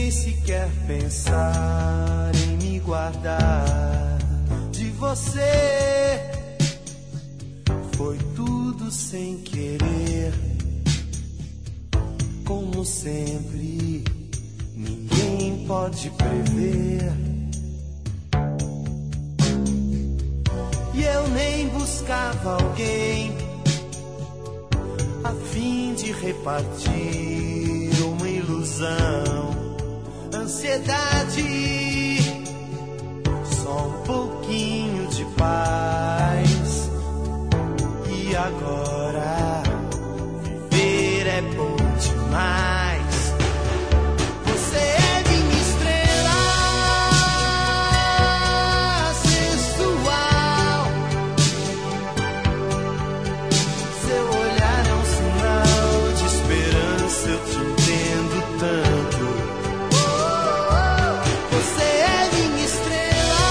nem sequer pensar em me guardar de você. Foi tudo sem querer, como sempre, ninguém pode prever. E eu nem buscava alguém a fim de repartir uma ilusão, ansiedade, só um pouquinho de paz. E agora viver é bom demais. Você é minha estrela sensual. Seu olhar é um sinal de esperança, eu te entendo tanto. Você é minha estrela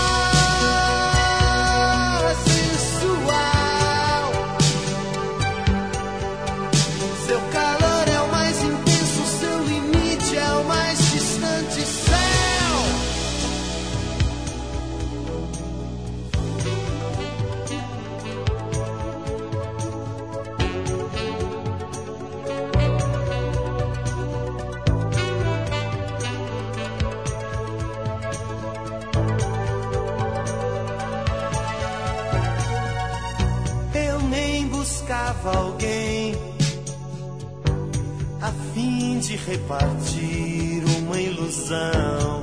sensual. Seu calor é o mais intenso, seu limite é o mais distante céu. Eu nem buscava alguém a fim de repartir uma ilusão,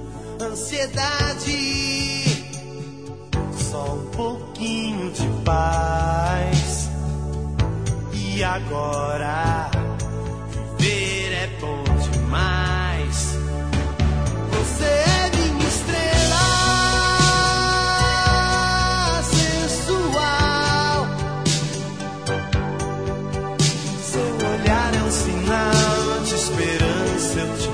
ansiedade, só um pouquinho de paz. E agora viver é bom demais. Você é minha estrela sensual. Seu olhar é um sinal de esperança, eu te